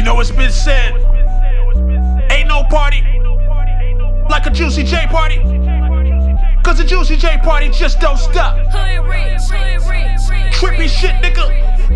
know it's been said, ain't no party like a Juicy J party, cause a Juicy J party just don't stop. Trippy shit, nigga.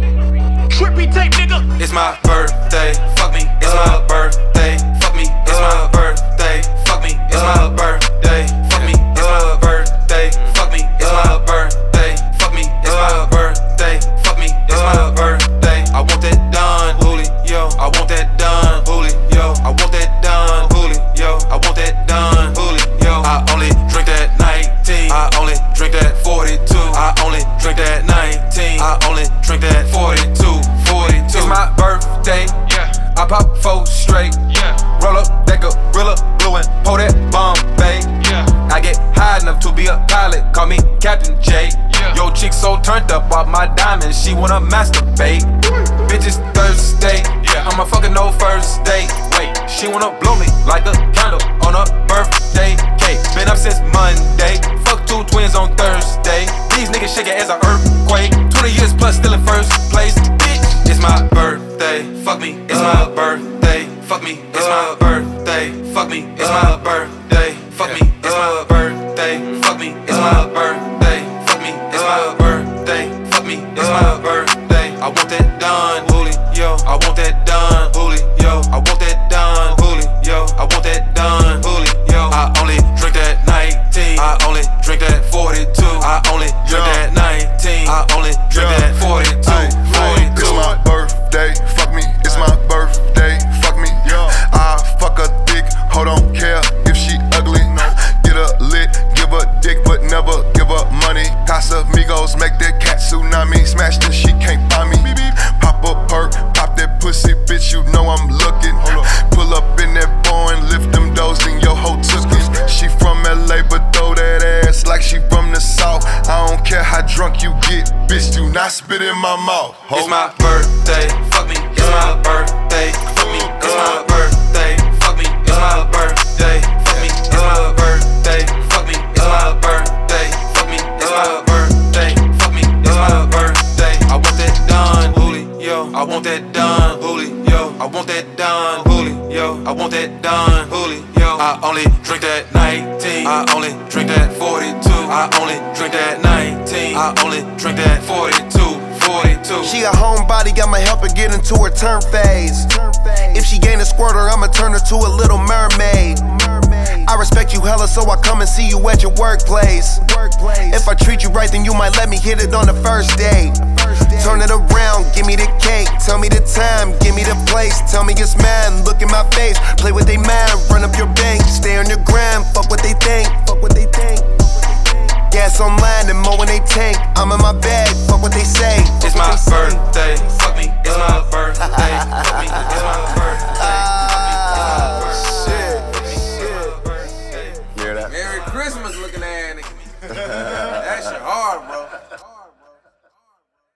Trippy tape, nigga. It's my birthday, fuck me, it's my birthday, fuck me, it's my birthday, fuck me, it's my birthday, fuck me, it's my birthday, fuck me, it's my birthday, fuck me, it's my birthday, fuck me, it's my birthday. I want that done, Julio. I want that done, Julio. I want that done, Julio. I want that done, Julio. I only drink that 19. I only drink that 42. I only drink that 19. I only drink that 42. It's my birthday. Yeah. I pop 4 straight. Yeah. Roll up that gorilla blue and pour that Bombay. Yeah. I get high enough to be a pilot. Call me Captain J. Yeah. Yo, chick so turned up off my diamonds, she wanna masturbate. Bitches Thursday. Yeah. I'm a fucking no first date. Wait, she wanna blow me like a candle on a birthday cake. Been up since Monday. Fuck 2 twins on Thursday. These niggas shaking as an earthquake. 20 years plus still in first place. Bitch, it's my birthday. Fuck me, it's my birthday. Fuck me, it's my birthday. Fuck me, it's my birthday. Fuck me, it's my birthday. Fuck me, it's my birthday. Fuck me, it's my birthday. Fuck me, it's my birthday. I want that done, Julio. I want that done, Julio. I want that done, Julio. I want that done, Julio. I only drink that 19. I only drink that 42. I only drink that 19. I only drink that 42. 42. It's my birthday. Fuck me, it's my birthday. Fuck me. I fuck a dick. Hold on, care if she ugly. Get her lit, give her dick, but never give her money. Casamigos make that cat tsunami. Smash till she can't find me. Pop a perk, pop that pussy, bitch. You know I'm looking. Pull up in that Boeing, lift them doors, and yo ho took it. She from LA, but throw that ass like she from the South. I don't care how drunk you get, bitch. Do not spit in my mouth. It's my birthday, fuck me, it's my birthday. Fuck me, it's my birthday. Fuck me, it's my birthday. Fuck me, it's my birthday. Fuck me, it's my birthday. Fuck me, it's my birthday. Fuck me, it's my birthday. I want that done, Julio. I want that done, Julio. I want that done, Julio. I want that done, Julio. I only drink that 19. I only drink that 42. I only drink that 19. I only drink that 42. 42. She a homebody, I'ma help her get into her turn phase. If she gain a squirter, I'ma turn her to a little mermaid. I respect you hella, so I come and see you at your workplace. If I treat you right, then you might let me hit it on the first date. Turn it around, give me the cake. Tell me the time, give me the place. Tell me it's mine, look in my face. Play with they mind, run up your bank. Stay on your gram, fuck what they think. Fuck what they think. Gas online and mowing they tank. I'm in my bag, fuck what they say. It's my birthday, fuck me, it's my birthday. Fuck me, it's my birthday. Hear that? Merry Christmas looking at nigga. That shit hard, bro.